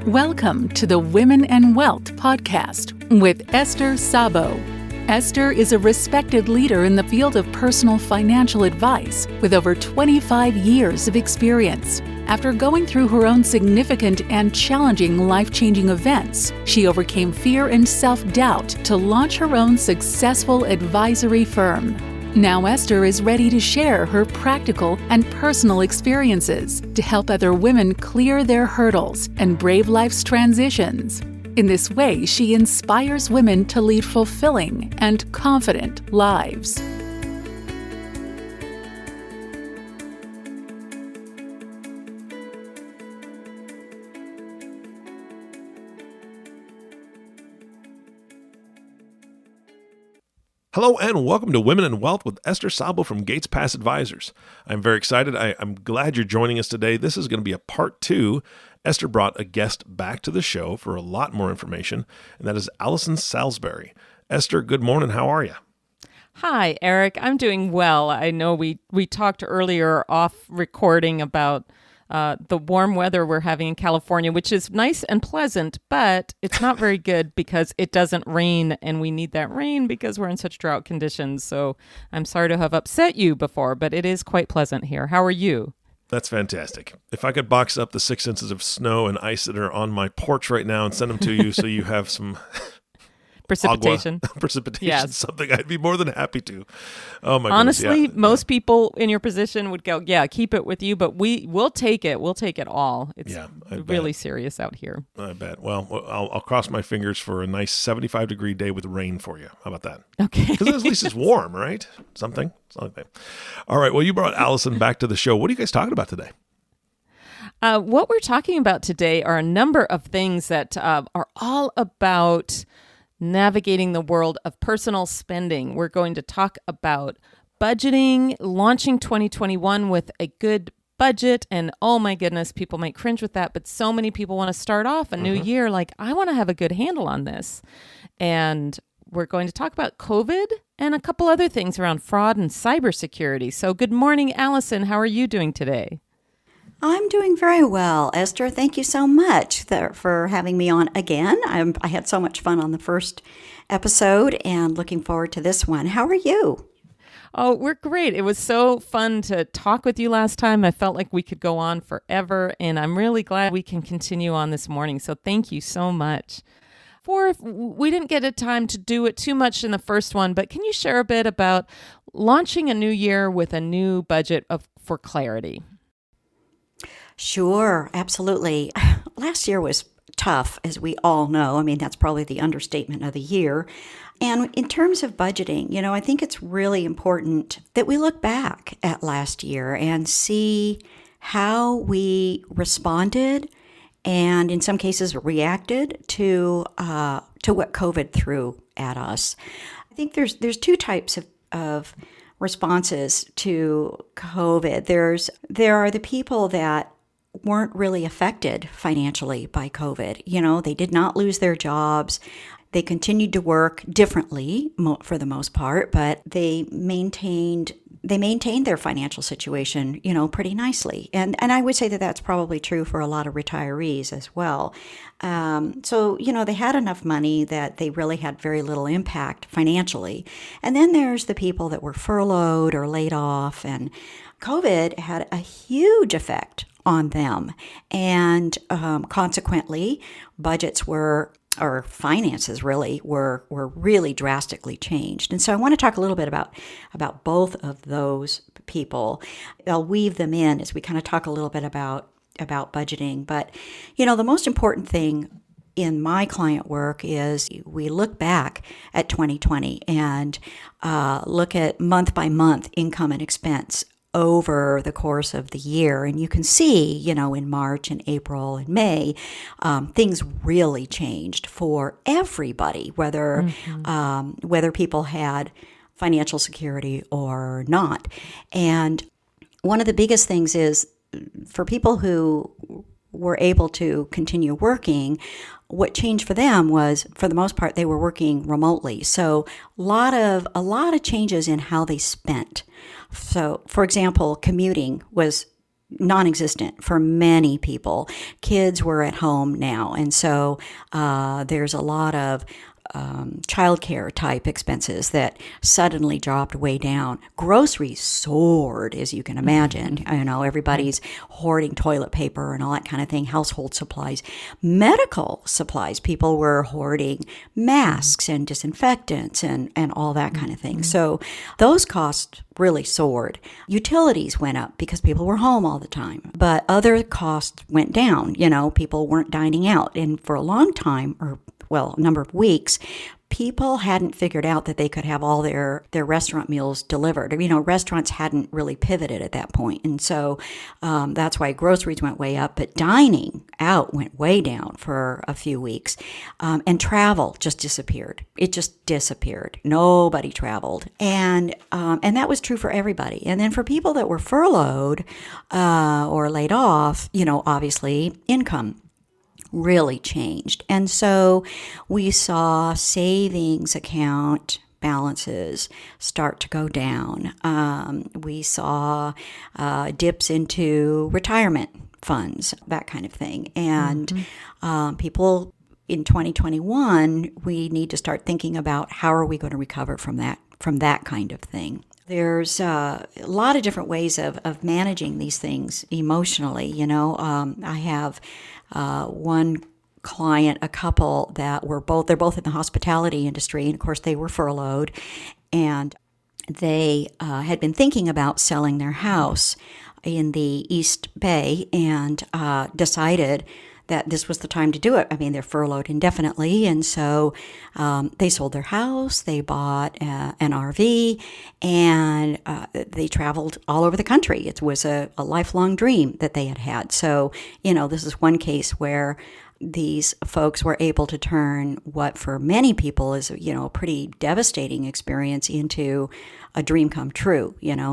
Welcome to the Women and Wealth podcast with Esther Sabo. Esther is a respected leader in the field of personal financial advice with over 25 years of experience. After going through her own significant and challenging life-changing events, she overcame fear and self-doubt to launch her own successful advisory firm. Now Esther is ready to share her practical and personal experiences to help other women clear their hurdles and brave life's transitions. In this way, she inspires women to lead fulfilling and confident lives. Hello and welcome to Women and Wealth with Esther Sabo from Gates Pass Advisors. I'm very excited. I'm glad you're joining us today. This is going to be a part 2. Esther brought a guest back to the show for a lot more information, and that is Allison Salisbury. Esther, good morning. How are you? Hi, Eric. I'm doing well. I know we talked earlier off recording about the warm weather we're having in California, which is nice and pleasant, but it's not very good because it doesn't rain, and we need that rain because we're in such drought conditions. So I'm sorry to have upset you before, but it is quite pleasant here. How are you? That's fantastic. If I could box up the 6 inches of snow and ice that are on my porch right now and send them to you so you have some precipitation. Yes. Something I'd be more than happy to. Oh my Honestly, goodness. Most people in your position would go, yeah, keep it with you, but we'll take it. We'll take it all. It's really serious out here. I bet. Well, I'll cross my fingers for a nice 75-degree day with rain for you. How about that? Okay. Because at least it's warm, right? Something like that. All right. Well, you brought Allison back to the show. What are you guys talking about today? What we're talking about today are a number of things that are all about navigating the world of personal spending. We're going to talk about budgeting, launching 2021 with a good budget. And oh my goodness, people might cringe with that, but so many people want to start off a new year like, I want to have a good handle on this. And we're going to talk about COVID and a couple other things around fraud and cybersecurity. So good morning, Allison. How are you doing today? I'm doing very well, Esther. Thank you so much for having me on again. I had so much fun on the first episode and looking forward to this one. How are you? Oh, we're great. It was so fun to talk with you last time. I felt like we could go on forever, and I'm really glad we can continue on this morning. So thank you so much. We didn't get a time to do it too much in the first one, but can you share a bit about launching a new year with a new budget for clarity? Sure, absolutely. Last year was tough, as we all know. I mean, that's probably the understatement of the year. And in terms of budgeting, I think it's really important that we look back at last year and see how we responded and in some cases reacted to what COVID threw at us. I think there's two types of responses to COVID. There are the people that weren't really affected financially by COVID. They did not lose their jobs. They continued to work differently for the most part, but they maintained their financial situation, pretty nicely. And I would say that that's probably true for a lot of retirees as well. So, they had enough money that they really had very little impact financially. And then there's the people that were furloughed or laid off, and COVID had a huge effect on them. And consequently, or finances really were really drastically changed. And so I want to talk a little bit about both of those people. I'll weave them in as we kind of talk a little bit about budgeting. But, the most important thing in my client work is we look back at 2020 and look at month by month income and expense over the course of the year. And you can see, in March and April and May, things really changed for everybody, whether people had financial security or not. And one of the biggest things is for people who were able to continue working, what changed for them was, for the most part, they were working remotely. So a lot of changes in how they spent. So, for example, commuting was non-existent for many people. Kids were at home now, and so there's a lot of childcare type expenses that suddenly dropped way down. Groceries soared, as you can imagine. Everybody's hoarding toilet paper and all that kind of thing, household supplies. Medical supplies, people were hoarding masks and disinfectants and all that kind of thing. So those costs really soared. Utilities went up because people were home all the time, but other costs went down. People weren't dining out. And for a long time, a number of weeks, people hadn't figured out that they could have all their restaurant meals delivered. Restaurants hadn't really pivoted at that point. And so that's why groceries went way up, but dining out went way down for a few weeks. And travel just disappeared. It just disappeared. Nobody traveled. And that was true for everybody. And then for people that were furloughed or laid off, obviously income really changed. And so we saw savings account balances start to go down. We saw dips into retirement funds, that kind of thing. And people in 2021, we need to start thinking about how are we going to recover from that kind of thing. There's a lot of different ways of managing these things emotionally. I have one client, a couple that they're both in the hospitality industry, and of course they were furloughed, and they had been thinking about selling their house in the East Bay and decided that this was the time to do it. They're furloughed indefinitely, and so they sold their house, they bought an RV, and they traveled all over the country. It was a lifelong dream that they had had. So, this is one case where these folks were able to turn what for many people is, a pretty devastating experience into a dream come true.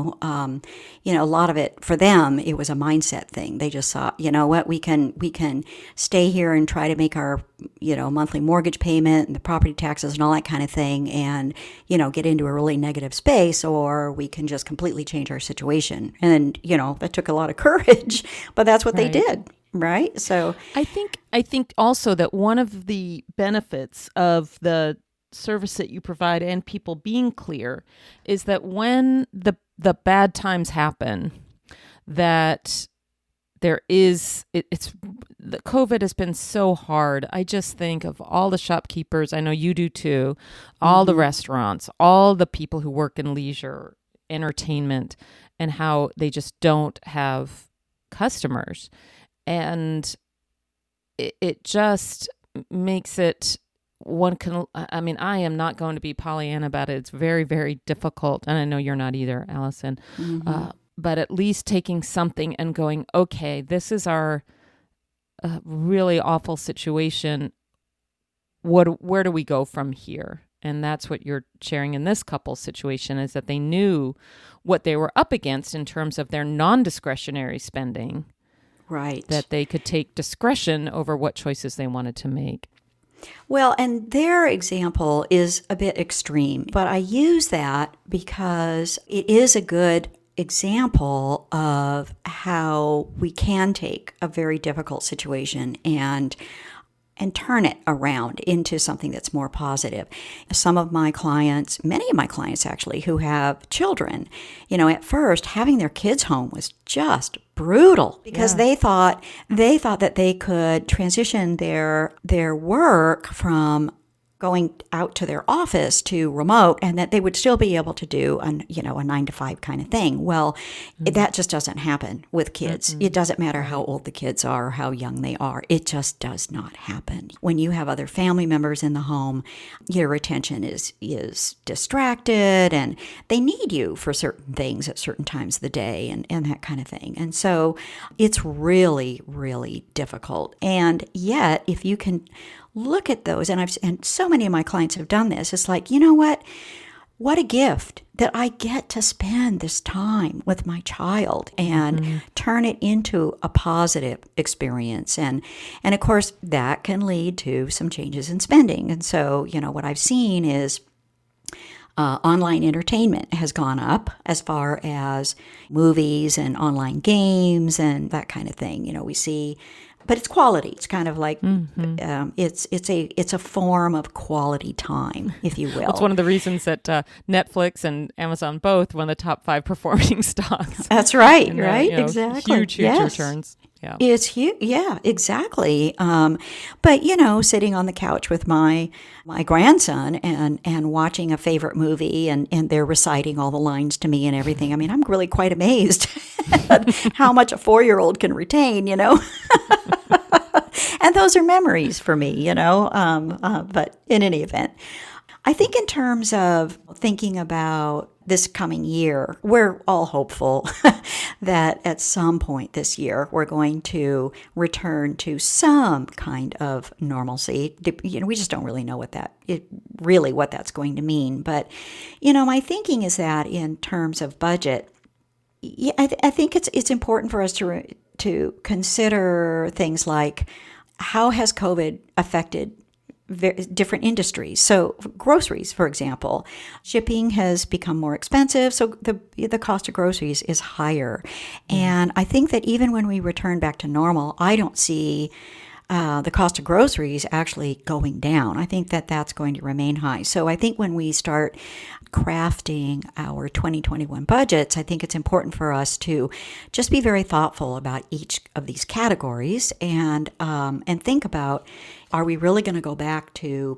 A lot of it for them, it was a mindset thing. They just thought, we can stay here and try to make our, monthly mortgage payment and the property taxes and all that kind of thing, and, get into a really negative space, or we can just completely change our situation. And, that took a lot of courage, but that's what they did. Right. So I think also that one of the benefits of the service that you provide and people being clear is that when the bad times happen, that there is the COVID has been so hard. I just think of all the shopkeepers. I know you do too. All the restaurants, all the people who work in leisure, entertainment, and how they just don't have customers. And it just makes it, I am not going to be Pollyanna about it. It's very, very difficult. And I know you're not either, Allison. But at least taking something and going, okay, this is our really awful situation. Where do we go from here? And that's what you're sharing in this couple's situation, is that they knew what they were up against in terms of their non-discretionary spending. Right. That they could take discretion over what choices they wanted to make. Well, and their example is a bit extreme, but I use that because it is a good example of how we can take a very difficult situation and turn it around into something that's more positive. Some of my clients, many of my clients actually, who have children, at first having their kids home was just brutal because they thought that they could transition their work from going out to their office to remote, and that they would still be able to do a 9-to-5 kind of thing. Well, that just doesn't happen with kids. It doesn't matter how old the kids are or how young they are. It just does not happen. When you have other family members in the home, your attention is distracted, and they need you for certain things at certain times of the day and that kind of thing. And so it's really, really difficult. And yet, if you can look at those, and so many of my clients have done this. It's like, what a gift that I get to spend this time with my child and turn it into a positive experience. And of course, that can lead to some changes in spending. And so, what I've seen is Online entertainment has gone up as far as movies and online games and that kind of thing. We see, but it's quality. It's kind of like it's a form of quality time, if you will. It's one of the reasons that Netflix and Amazon both one of the top 5 performing stocks. That's right, and, right? Exactly. Huge returns. Yeah. It's huge. Yeah, exactly. But sitting on the couch with my grandson and watching a favorite movie and they're reciting all the lines to me and everything. I mean, I'm really quite amazed at how much a 4-year-old can retain, And those are memories for me, But in any event, I think in terms of thinking about this coming year, we're all hopeful that at some point this year, we're going to return to some kind of normalcy. We just don't really know what that's going to mean. But, my thinking is that in terms of budget, I think it's important for us to consider things like how has COVID affected different industries. So groceries, for example, shipping has become more expensive, so the cost of groceries is higher. And I think that even when we return back to normal, I don't see the cost of groceries actually going down. I think that that's going to remain high. So I think when we start crafting our 2021 budgets, I think it's important for us to just be very thoughtful about each of these categories and think about, are we really going to go back to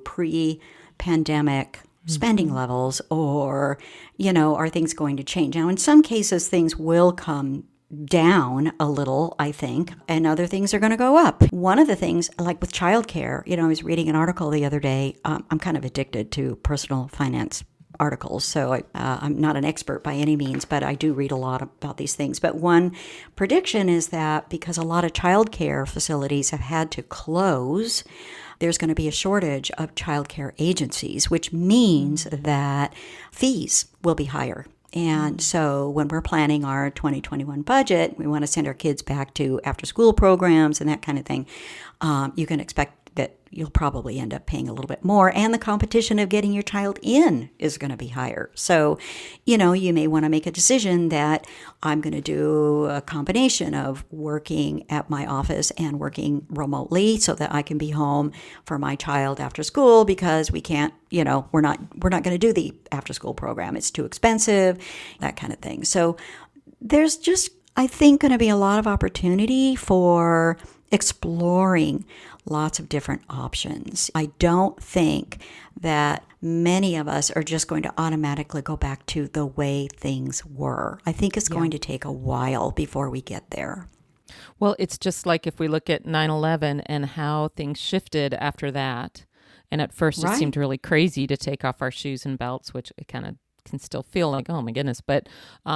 pre-pandemic spending levels, or, are things going to change? Now, in some cases, things will come down a little, I think, and other things are going to go up. One of the things, like with childcare, I was reading an article the other day. I'm kind of addicted to personal finance articles, so I'm not an expert by any means, but I do read a lot about these things. But one prediction is that because a lot of childcare facilities have had to close, there's going to be a shortage of childcare agencies, which means that fees will be higher. And so when we're planning our 2021 budget, we want to send our kids back to after-school programs and that kind of thing. You can expect that you'll probably end up paying a little bit more, and the competition of getting your child in is going to be higher. So, you may want to make a decision that I'm going to do a combination of working at my office and working remotely so that I can be home for my child after school, because we can't, we're not going to do the after school program. It's too expensive, that kind of thing. So there's just, I think, going to be a lot of opportunity for exploring lots of different options. I don't think that many of us are just going to automatically go back to the way things were. I think it's going to take a while before we get there. Well, it's just like if we look at 9/11 and how things shifted after that. And at first it seemed really crazy to take off our shoes and belts, which it kind of can still feel like, oh my goodness, but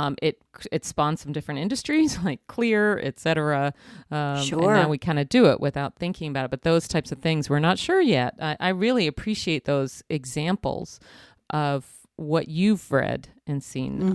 it spawned some different industries like Clear, etc. Sure. And now we kind of do it without thinking about it. But those types of things, we're not sure yet. I really appreciate those examples of what you've read and seen.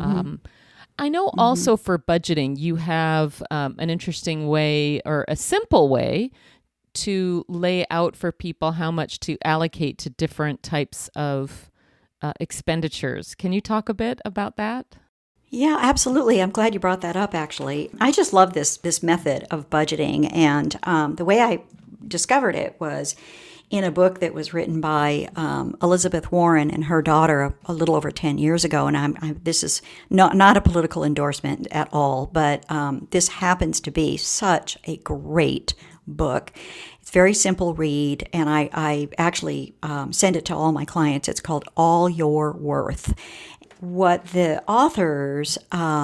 I know also for budgeting, you have an interesting way, or a simple way, to lay out for people how much to allocate to different types of expenditures. Can you talk a bit about that? Yeah, absolutely. I'm glad you brought that up, actually. I just love this method of budgeting. And the way I discovered it was in a book that was written by Elizabeth Warren and her daughter a little over 10 years ago. And this is not a political endorsement at all, but this happens to be such a great book. It's very simple read, and I actually send it to all my clients. It's called All Your Worth. What the authors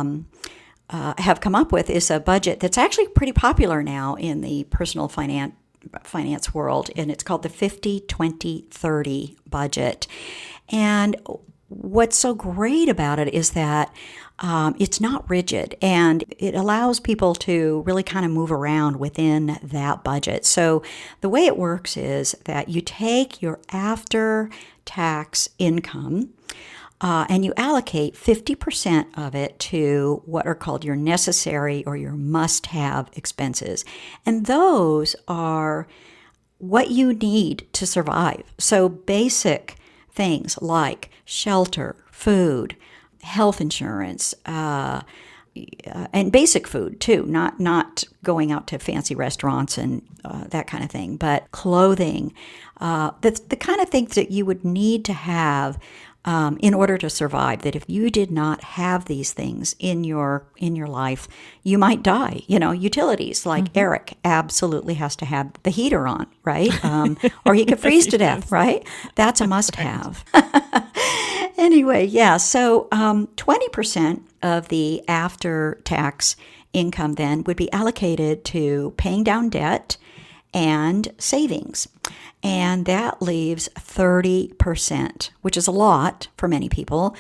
have come up with is a budget that's actually pretty popular now in the personal finance world, and it's called the 50-20-30 budget. And what's so great about it is that it's not rigid, and it allows people to really kind of move around within that budget. So the way it works is that you take your after-tax income and you allocate 50% of it to what are called your necessary or your must-have expenses. And those are what you need to survive. So basic things like shelter, food, health insurance, and basic food too, not going out to fancy restaurants and that kind of thing, but clothing, the kind of things that you would need to have in order to survive. That if you did not have these things in your life, you might die. Utilities like Eric absolutely has to have the heater on, right? Or he could freeze to death, right? That's a must-have. Anyway, yeah. So 20% of the after-tax income then would be allocated to paying down debt and savings. And that leaves 30%, which is a lot for many people.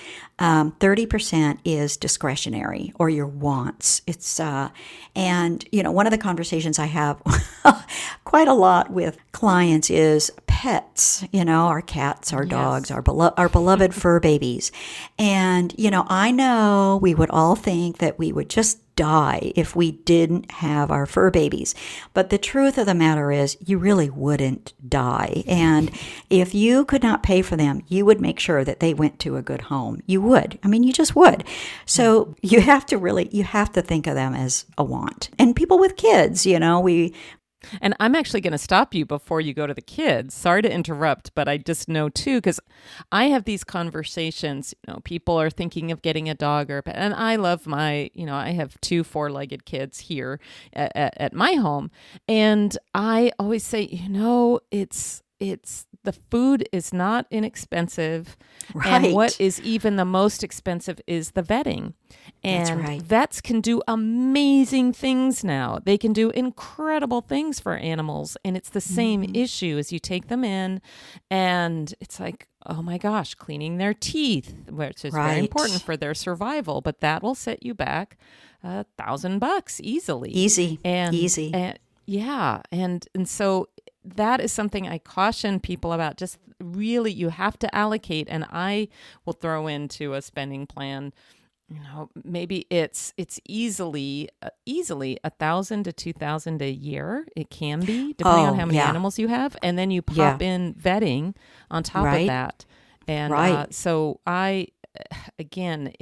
30% is discretionary or your wants. It's and one of the conversations I have quite a lot with clients is pets. Our cats, our dogs, our beloved fur babies. And I know we would all think that we would just die if we didn't have our fur babies. But the truth of the matter is you really wouldn't die. And if you could not pay for them, you would make sure that they went to a good home. You would. I mean, you just would. So you have to think of them as a want. And people with kids, And I'm actually going to stop you before you go to the kids. Sorry to interrupt, but I just know too, because I have these conversations, people are thinking of getting a dog or a pet, and I love I have 2 4-legged kids here at my home. And I always say, it's the food is not inexpensive. Right. And what is even the most expensive is the vetting. And That's right. vets can do amazing things now. They can do incredible things for animals. And it's the same issue as you take them in and it's like, oh my gosh, cleaning their teeth, which is very important for their survival. But that will set you back $1,000 easily. Easy. Yeah. And so that is something I caution people about. Just really, you have to allocate. And I will throw into a spending plan, maybe it's easily $1,000 to $2,000 a year. It can be, depending on how many animals you have. And then you pop in vetting on top of that. And so I have been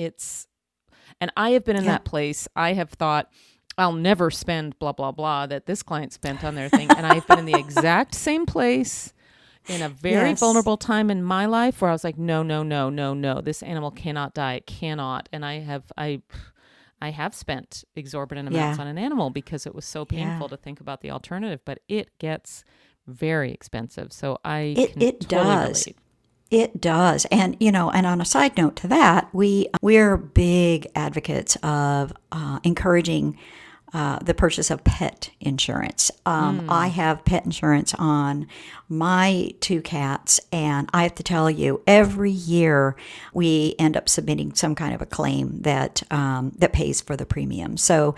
in that place. I have thought, I'll never spend blah, blah, blah that this client spent on their thing. And I've been in the exact same place in a very vulnerable time in my life where I was like, no, this animal cannot die. It cannot. And I have spent exorbitant amounts on an animal because it was so painful to think about the alternative, but it gets very expensive. So it does. Relate. It does. And, and on a side note to that, we're big advocates of encouraging the purchase of pet insurance. I have pet insurance on my 2 cats, and I have to tell you, every year we end up submitting some kind of a claim that pays for the premium. So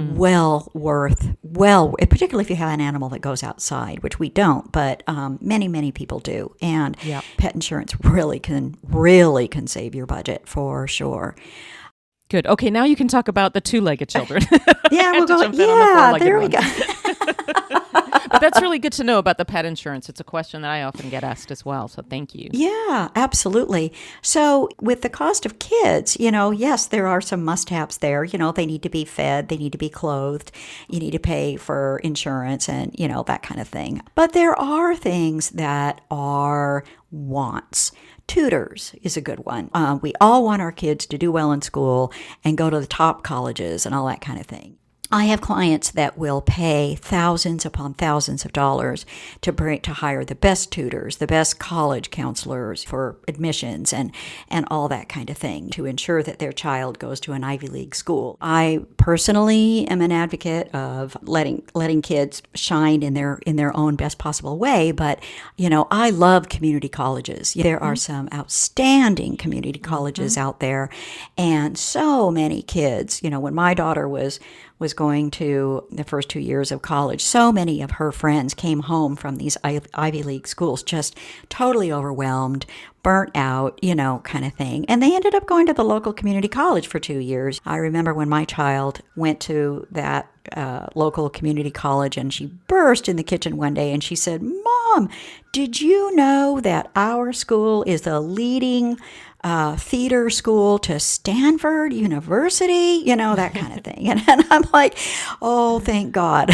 particularly if you have an animal that goes outside, which we don't, but many people do. And pet insurance really can save your budget for sure. Good. Okay, now you can talk about the 2-legged children. Yeah, we'll go. Yeah, there we go. But that's really good to know about the pet insurance. It's a question that I often get asked as well. So thank you. Yeah, absolutely. So with the cost of kids, yes, there are some must-haves there. They need to be fed, they need to be clothed, you need to pay for insurance and, that kind of thing. But there are things that are wants. Tutors is a good one. We all want our kids to do well in school and go to the top colleges and all that kind of thing. I have clients that will pay thousands upon thousands of dollars to hire the best tutors, the best college counselors for admissions and all that kind of thing to ensure that their child goes to an Ivy League school. I personally am an advocate of letting kids shine in their own best possible way, but I love community colleges. There are some outstanding community colleges out there, and so many kids, when my daughter was going to the first 2 years of college, so many of her friends came home from these Ivy League schools just totally overwhelmed, burnt out, kind of thing. And they ended up going to the local community college for 2 years. I remember when my child went to that local community college and she burst in the kitchen one day and she said, "Mom, did you know that our school is the leading theater school to Stanford University, that kind of thing. And I'm like, oh, thank God.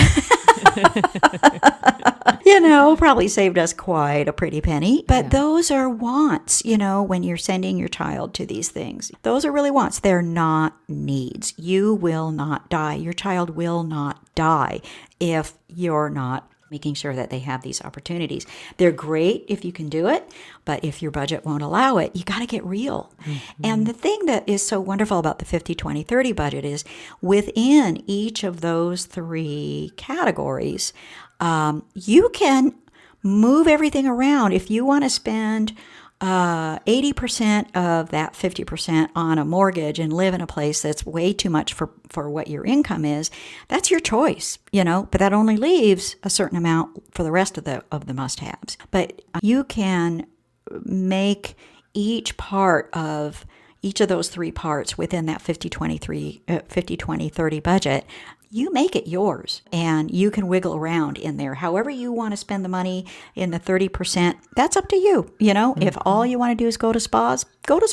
Probably saved us quite a pretty penny. But those are wants, when you're sending your child to these things. Those are really wants. They're not needs. You will not die. Your child will not die if you're not making sure that they have these opportunities. They're great if you can do it, but if your budget won't allow it, you got to get real. Mm-hmm. And the thing that is so wonderful about the 50-20-30 budget is within each of those three categories, you can move everything around. If you want to spend 80% of that 50% on a mortgage and live in a place that's way too much for what your income is, that's your choice, but that only leaves a certain amount for the rest of the must-haves. But you can make each of those three parts within that 50-20-30 budget. You make it yours, and you can wiggle around in there. However you want to spend the money in the 30%, that's up to you. Mm-hmm. If all you want to do is go to spas,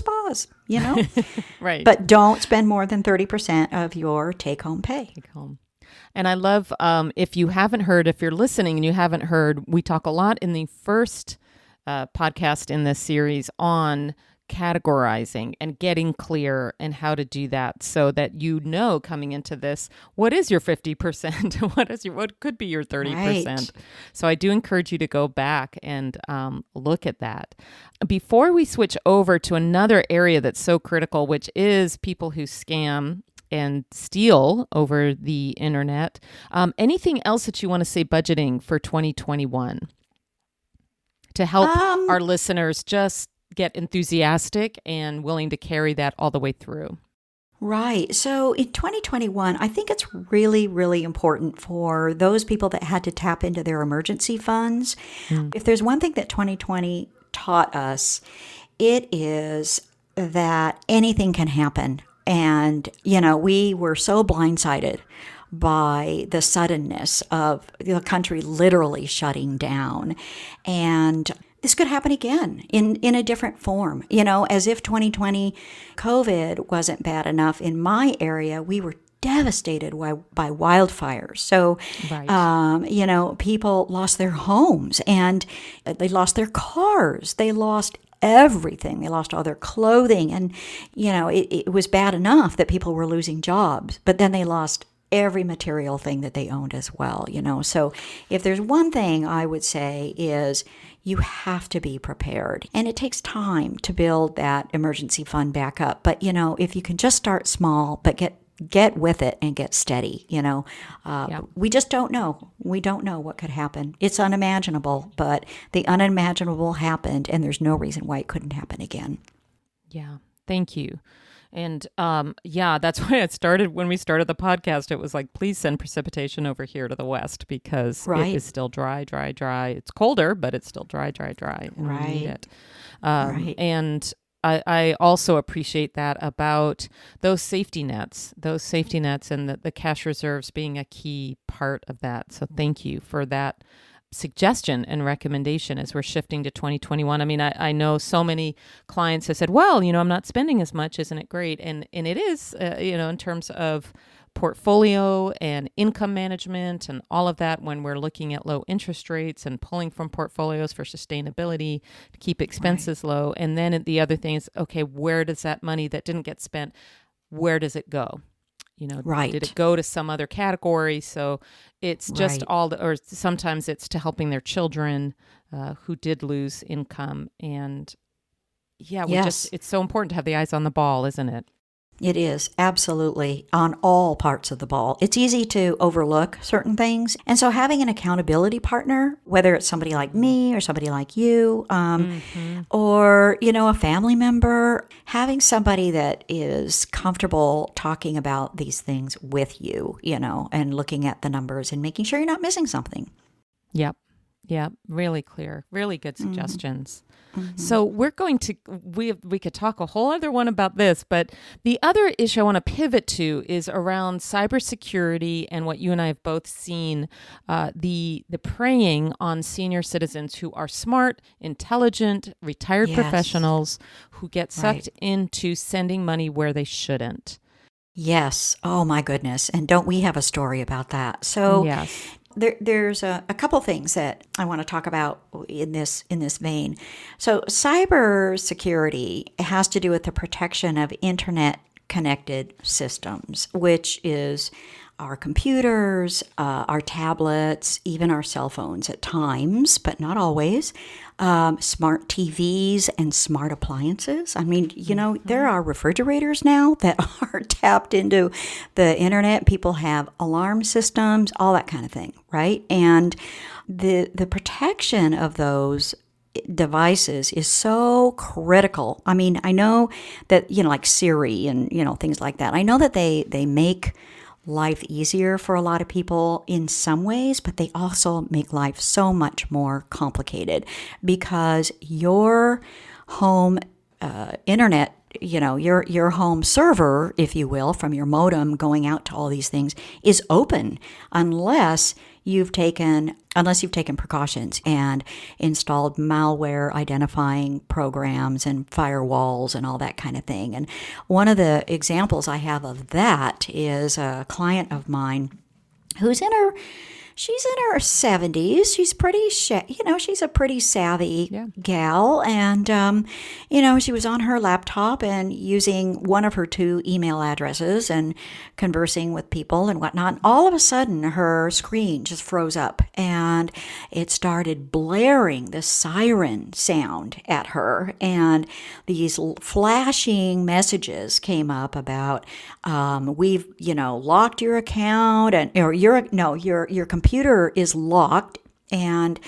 Right. But don't spend more than 30% of your take-home pay. And I love, if you're listening and you haven't heard, we talk a lot in the first podcast in this series on categorizing and getting clear and how to do that so that coming into this, what is your 50%? What could be your 30%? Right. So I do encourage you to go back and look at that. Before we switch over to another area that's so critical, which is people who scam and steal over the internet, anything else that you want to say budgeting for 2021 to help our listeners just get enthusiastic and willing to carry that all the way through? Right. So in 2021, I think it's really, really important for those people that had to tap into their emergency funds. If there's one thing that 2020 taught us, it is that anything can happen. And, we were so blindsided by the suddenness of the country literally shutting down. And this could happen again in a different form. As if 2020 COVID wasn't bad enough. In my area, we were devastated by wildfires. So, right. People lost their homes and they lost their cars. They lost everything. They lost all their clothing. And, it was bad enough that people were losing jobs, but then they lost every material thing that they owned as well, So if there's one thing I would say is you have to be prepared. And it takes time to build that emergency fund back up. But, if you can just start small, but get with it and get steady, We just don't know. We don't know what could happen. It's unimaginable, but the unimaginable happened, and there's no reason why it couldn't happen again. Yeah. Thank you. And that's why it started when we started the podcast. It was like, please send precipitation over here to the west because it is still dry. It's colder, but it's still dry. And we need it. And I also appreciate that about those safety nets and the cash reserves being a key part of that. So thank you for that suggestion and recommendation as we're shifting to 2021. I mean, I know so many clients have said, well, I'm not spending as much. Isn't it great? And it is, in terms of portfolio and income management and all of that when we're looking at low interest rates and pulling from portfolios for sustainability to keep expenses low. And then the other thing is, okay, where does that money that didn't get spent, where does it go? Did it go to some other category? So it's just or sometimes it's to helping their children who did lose income. And it's so important to have the eyes on the ball, isn't it? It is, absolutely, on all parts of the ball. It's easy to overlook certain things. And so having an accountability partner, whether it's somebody like me or somebody like you, or, a family member, having somebody that is comfortable talking about these things with you, and looking at the numbers and making sure you're not missing something. Yep. Yeah, really clear. Really good suggestions. So we're going to, we could talk a whole other one about this, but the other issue I want to pivot to is around cybersecurity and what you and I have both seen, the preying on senior citizens who are smart, intelligent, retired professionals who get sucked into sending money where they shouldn't. Yes. Oh my goodness. And don't we have a story about that? So Yes. there's a couple things that I want to talk about in this vein. So cybersecurity has to do with the protection of internet connected systems, which is our computers, our tablets, even our cell phones at times, but not always, smart TVs and smart appliances. I mean, you know, there are refrigerators now that are tapped into the internet. People have alarm systems, all that kind of thing, right? And the protection of those devices is so critical. I mean, I know that, you know, like Siri and, you know, things like that. I know that they make life easier for a lot of people in some ways, but they also make life so much more complicated because your home internet, you know, your home server, if you will, from your modem going out to all these things is open unless you've taken precautions and installed malware identifying programs and firewalls and all that kind of thing. And one of the examples I have of that is a client of mine who's she's in her 70s. She's pretty, she's a pretty savvy gal. And, she was on her laptop and using one of her 2 email addresses and conversing with people and whatnot. And all of a sudden, her screen just froze up and it started blaring the siren sound at her. And these flashing messages came up about, we've, locked your account or your computer is locked and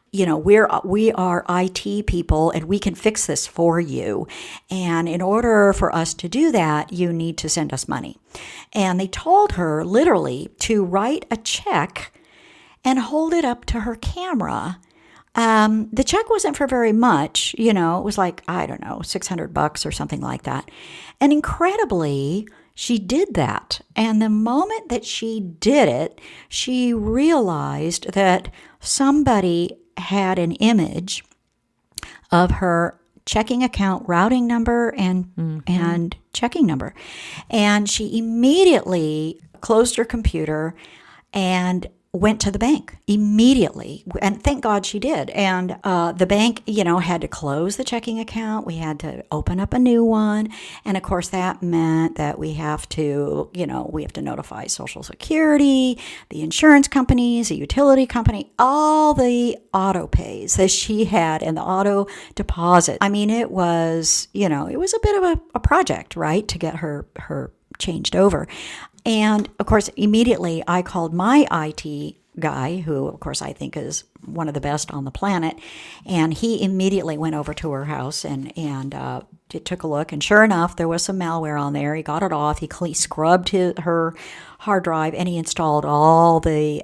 we are IT people and we can fix this for you. And in order for us to do that, you need to send us money. And they told her literally to write a check and hold it up to her camera. The check wasn't for very much, it was like, I don't know, $600 or something like that. And incredibly, she did that. And the moment that she did it, she realized that somebody had an image of her checking account routing number and checking number. And she immediately closed her computer and went to the bank immediately. And thank God she did. And the bank, had to close the checking account. We had to open up a new one. And of course, that meant that we have to notify Social Security, the insurance companies, the utility company, all the auto pays that she had and the auto deposit. I mean, it was a bit of a project, right, to get her changed over. And of course, immediately I called my IT guy, who of course I think is one of the best on the planet. And he immediately went over to her house and took a look. And sure enough, there was some malware on there. He got it off. He scrubbed her hard drive and he installed all the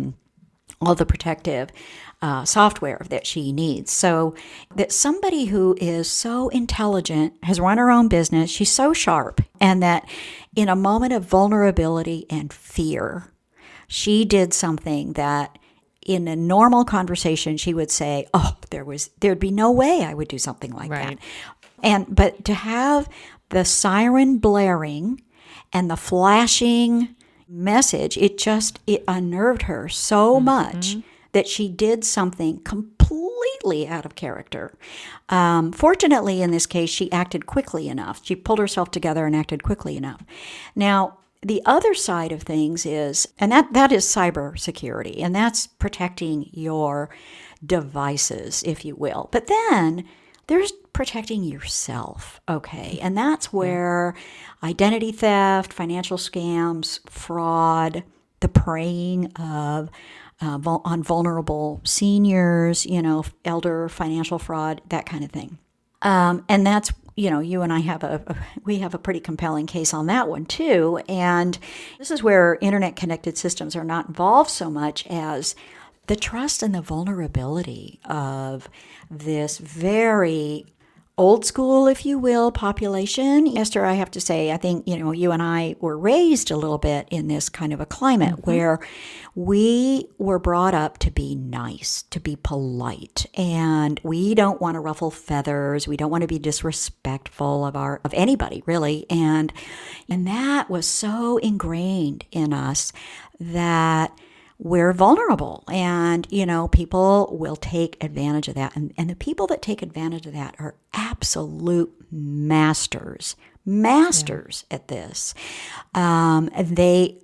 protective software that she needs. So that somebody who is so intelligent, has run her own business, she's so sharp, and that in a moment of vulnerability and fear, she did something that in a normal conversation she would say, oh, there'd be no way I would do something like that. But to have the siren blaring and the flashing message, it unnerved her so much that she did something completely out of character. Fortunately, in this case, she acted quickly enough. She pulled herself together and acted quickly enough. Now, the other side of things is, and that is cybersecurity, and that's protecting your devices, if you will. But then there's protecting yourself, okay? And that's where identity theft, financial scams, fraud, the preying of on vulnerable seniors, elder financial fraud, that kind of thing. And that's, you and I have a pretty compelling case on that one too. And this is where internet connected systems are not involved so much as the trust and the vulnerability of this very old school, if you will, population. Esther, I have to say, I think, you and I were raised a little bit in this kind of a climate where we were brought up to be nice, to be polite, and we don't want to ruffle feathers. We don't want to be disrespectful of anybody, really. And that was so ingrained in us that we're vulnerable, and people will take advantage of that, and the people that take advantage of that are absolute masters at this. They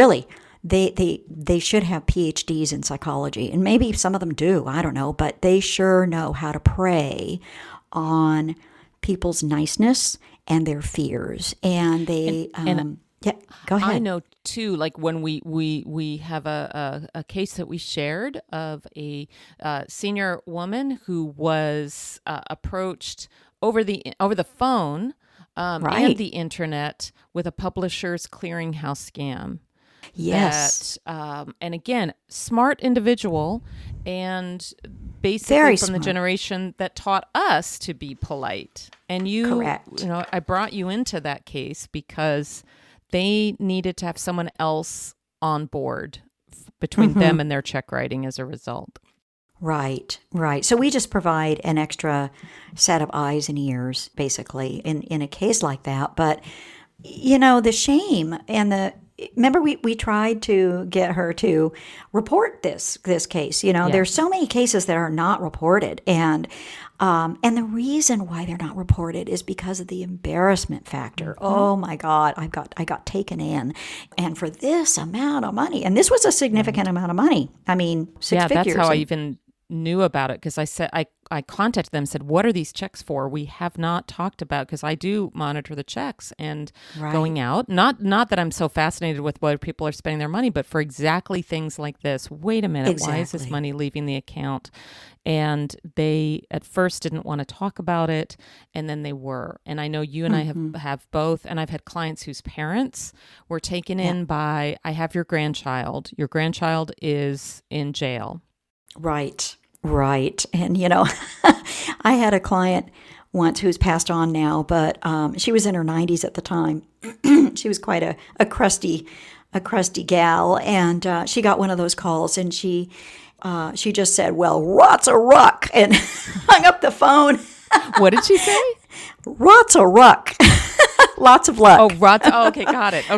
should have PhDs in psychology, and maybe some of them do, I don't know, but they sure know how to prey on people's niceness and their fears, and they yeah, go ahead. I know too, like when we have a case that we shared of a senior woman who was approached over the phone and the internet with a Publishers Clearinghouse scam. Yes. And again, smart individual, and basically Very from smart. the generation that taught us to be polite. And Correct. I brought you into that case because they needed to have someone else on board between them and their check writing as a result. Right. So we just provide an extra set of eyes and ears, basically, in a case like that. But, the shame and remember we tried to get her to report this case. There's so many cases that are not reported, and the reason why they're not reported is because of the embarrassment factor. Oh my God, I got taken in, and for this amount of money, and this was a significant amount of money. I mean, six figures. That's how I even knew about it, because I said I contacted them and said, what are these checks for? We have not talked about, because I do monitor the checks and going out. Not that I'm so fascinated with where people are spending their money, but for exactly things like this. Wait a minute, Why is this money leaving the account? And they at first didn't want to talk about it, and then they were. And I know you and I have both, and I've had clients whose parents were taken in by, I have your grandchild. Your grandchild is in jail. Right. And, I had a client once who's passed on now, but she was in her 90s at the time. She was quite a crusty gal, and she got one of those calls, and she just said, well, rot's a ruck, and hung up the phone. What did she say? Rot's a ruck. Lots of luck. Oh, rot's. Oh, okay, got it.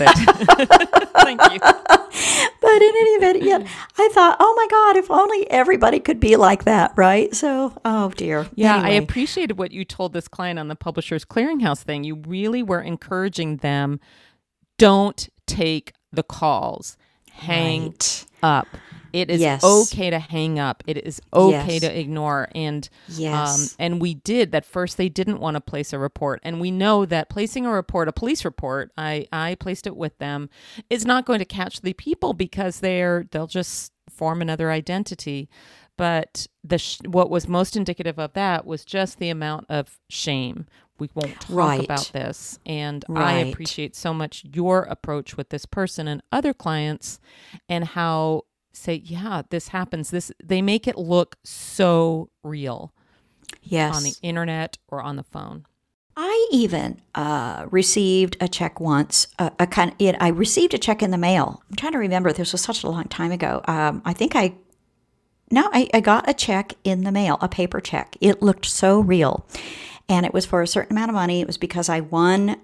Thank you. But in any event, I thought, oh my God, if only everybody could be like that, right? So, oh dear. Yeah, anyway. I appreciated what you told this client on the Publishers Clearinghouse thing. You really were encouraging them, don't take the calls. Hang up. It is okay to hang up. It is okay to ignore. And and we did. At first, they didn't want to place a report. And we know that placing a report, a police report, I placed it with them, is not going to catch the people, because they'll just form another identity. But what was most indicative of that was just the amount of shame. We won't talk about this. And I appreciate so much your approach with this person and other clients, and how say, this happens. They make it look so real. Yes. On the internet or on the phone. I even received a check once. I received a check in the mail. I'm trying to remember. This was such a long time ago. I think I got a check in the mail, a paper check. It looked so real, and it was for a certain amount of money. It was because I won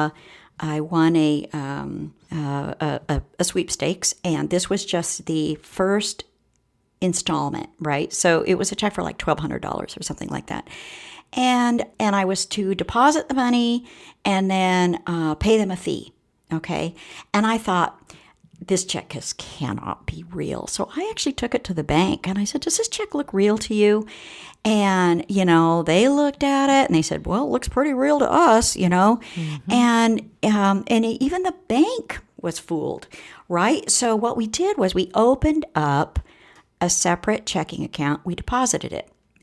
a sweepstakes, and this was just the first installment, right? So it was a check for like $1,200 or something like that. And I was to deposit the money and then pay them a fee, okay? And I thought, this check cannot be real. So I actually took it to the bank, and I said, does this check look real to you? And, they looked at it and they said, well, it looks pretty real to us, Mm-hmm. And even the bank was fooled, right? So what we did was we opened up a separate checking account. We deposited it.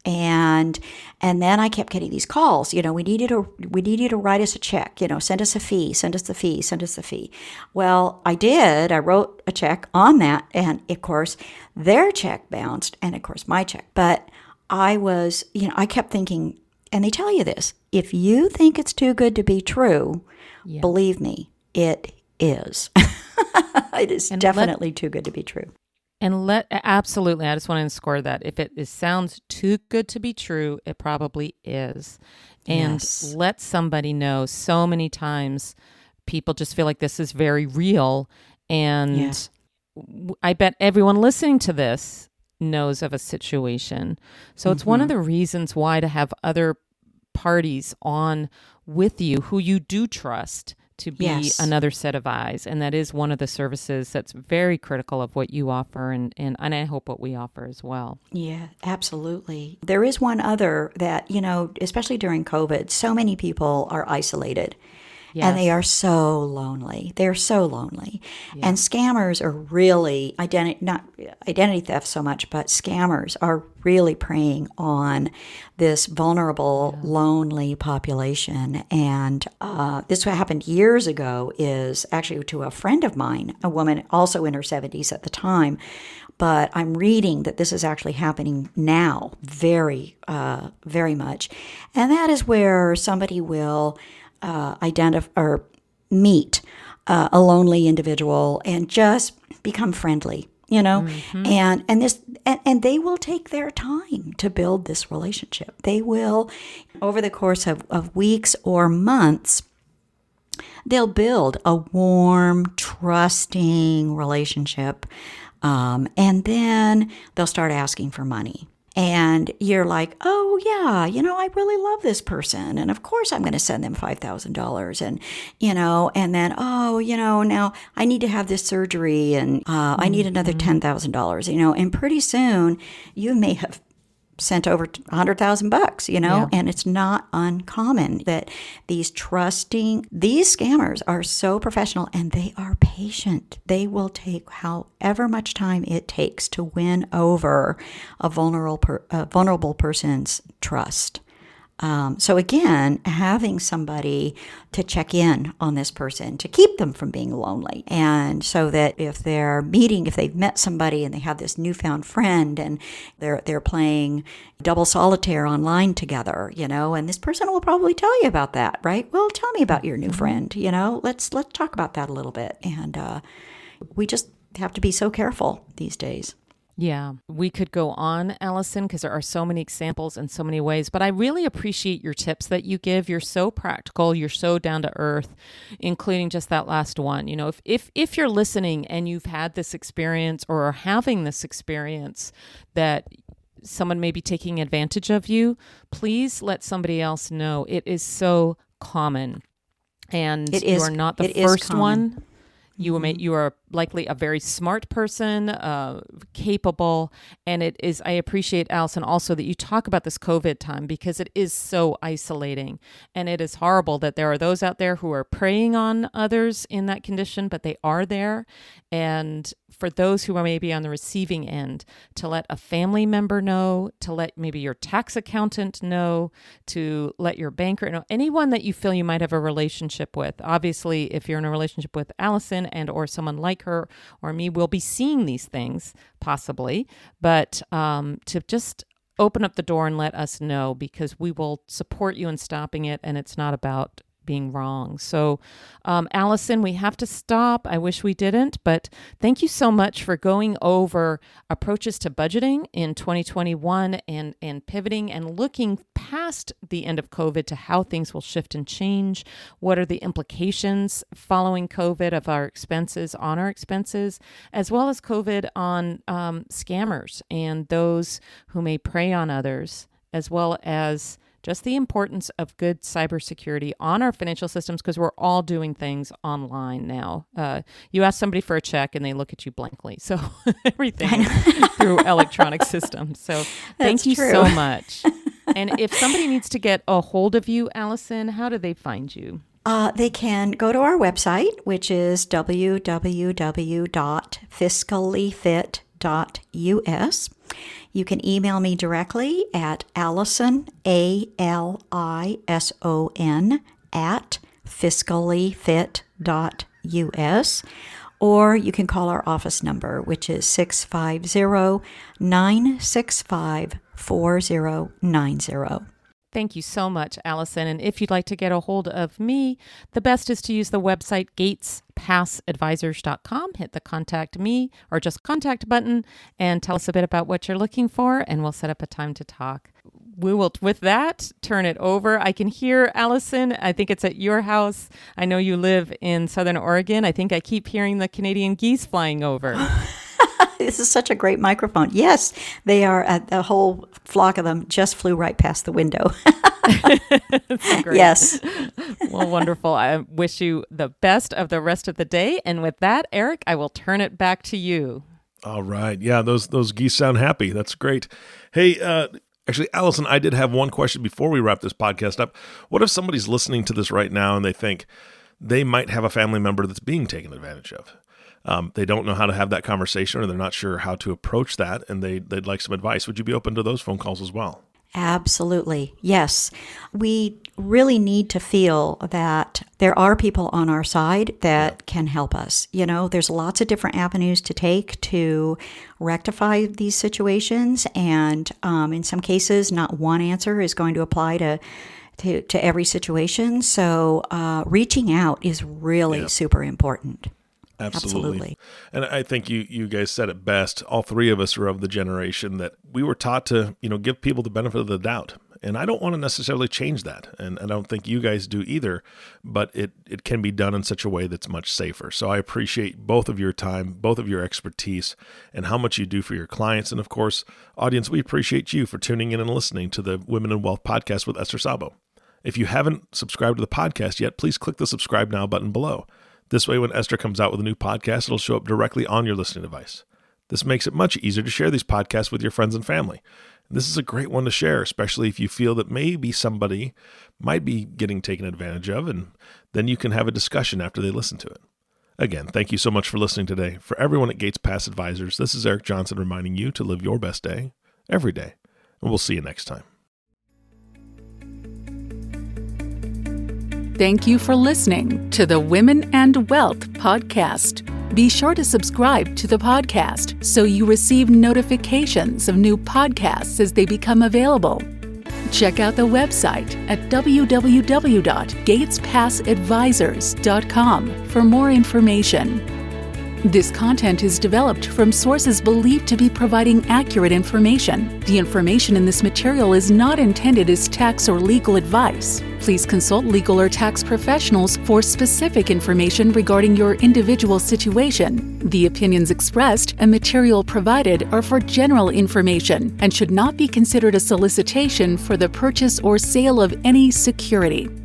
And then I kept getting these calls, we need you to write us a check, send us a fee, send us the fee. Well, I did. I wrote a check on that. And of course, their check bounced and of course my check. But I was, I kept thinking, and they tell you this, if you think it's too good to be true, believe me, it is. It is definitely too good to be true. And absolutely, I just want to score that. If it sounds too good to be true, it probably is. And let somebody know. So many times people just feel like this is very real. And I bet everyone listening to this knows of a situation. So it's one of the reasons why to have other parties on with you who you do trust to be another set of eyes. And that is one of the services that's very critical of what you offer and I hope what we offer as well. Yeah, absolutely. There is one other that, especially during COVID, so many people are isolated. Yes. And they are so lonely. They're so lonely. Yeah. And scammers are really, not identity theft so much, but scammers are really preying on this vulnerable, lonely population. And this what happened years ago is actually to a friend of mine, a woman also in her 70s at the time. But I'm reading that this is actually happening now very, very much. And that is where somebody will identify or meet a lonely individual and just become friendly, and they will take their time to build this relationship. They will, over the course of weeks or months, they'll build a warm, trusting relationship, and then they'll start asking for money. And you're like, oh, yeah, I really love this person. And of course, I'm going to send them $5,000. And, and then, now I need to have this surgery and I need another $10,000, and pretty soon you may have sent over $100,000, and it's not uncommon that these scammers are so professional and they are patient. They will take however much time it takes to win over a vulnerable person's trust. So again, having somebody to check in on this person to keep them from being lonely. And so that if they've met somebody and they have this newfound friend and they're playing double solitaire online together, and this person will probably tell you about that, right? Well, tell me about your new friend, let's talk about that a little bit. And we just have to be so careful these days. Yeah, we could go on, Allison, because there are so many examples in so many ways, but I really appreciate your tips that you give. You're so practical. You're so down to earth, including just that last one. If you're listening and you've had this experience or are having this experience that someone may be taking advantage of you, please let somebody else know. It is so common. And you are not the first one. You are likely a very smart person, capable, and it is. I appreciate, Allison, also that you talk about this COVID time because it is so isolating, and it is horrible that there are those out there who are preying on others in that condition, but they are there. And for those who are maybe on the receiving end, to let a family member know, to let maybe your tax accountant know, to let your banker know, anyone that you feel you might have a relationship with. Obviously, if you're in a relationship with Allison and or someone like her or me, we'll be seeing these things possibly, but to just open up the door and let us know, because we will support you in stopping it, and it's not about being wrong. So, Allison, we have to stop. I wish we didn't, but thank you so much for going over approaches to budgeting in 2021 and pivoting and looking past the end of COVID to how things will shift and change. What are the implications following COVID of our expenses, as well as COVID on scammers and those who may prey on others, as well as just the importance of good cybersecurity on our financial systems, because we're all doing things online now. You ask somebody for a check and they look at you blankly. So everything through electronic systems. So thank you so much. And if somebody needs to get a hold of you, Allison, how do they find you? They can go to our website, which is www.fiscallyfit.us. You can email me directly at Alison, ALISON, at fiscallyfit.us, or you can call our office number, which is 650-965-4090. Thank you so much, Alison. And if you'd like to get a hold of me, the best is to use the website gatespassadvisors.com. Hit the contact me or just contact button and tell us a bit about what you're looking for, and we'll set up a time to talk. We will, with that, turn it over. I can hear Alison. I think it's at your house. I know you live in Southern Oregon. I think I keep hearing the Canadian geese flying over. This is such a great microphone. Yes, they are. A whole flock of them just flew right past the window. So great. Yes. Well, wonderful. I wish you the best of the rest of the day. And with that, Eric, I will turn it back to you. All right. Yeah, those geese sound happy. That's great. Hey, actually, Alison, I did have one question before we wrap this podcast up. What if somebody's listening to this right now and they think they might have a family member that's being taken advantage of? They don't know how to have that conversation, or they're not sure how to approach that, and they'd like some advice. Would you be open to those phone calls as well? Absolutely. Yes. We really need to feel that there are people on our side that can help us. You know, there's lots of different avenues to take to rectify these situations. And in some cases, not one answer is going to apply to every situation. So reaching out is really super important. Absolutely. And I think you guys said it best. All three of us are of the generation that we were taught to, give people the benefit of the doubt. And I don't want to necessarily change that. And I don't think you guys do either, but it can be done in such a way that's much safer. So I appreciate both of your time, both of your expertise, and how much you do for your clients. And of course, audience, we appreciate you for tuning in and listening to the Women in Wealth podcast with Esther Sabo. If you haven't subscribed to the podcast yet, please click the subscribe now button below. This way, when Esther comes out with a new podcast, it'll show up directly on your listening device. This makes it much easier to share these podcasts with your friends and family. And this is a great one to share, especially if you feel that maybe somebody might be getting taken advantage of, and then you can have a discussion after they listen to it. Again, thank you so much for listening today. For everyone at Gates Pass Advisors, this is Eric Johnson reminding you to live your best day every day. And we'll see you next time. Thank you for listening to the Women and Wealth podcast. Be sure to subscribe to the podcast so you receive notifications of new podcasts as they become available. Check out the website at www.gatespassadvisors.com for more information. This content is developed from sources believed to be providing accurate information. The information in this material is not intended as tax or legal advice. Please consult legal or tax professionals for specific information regarding your individual situation. The opinions expressed and material provided are for general information and should not be considered a solicitation for the purchase or sale of any security.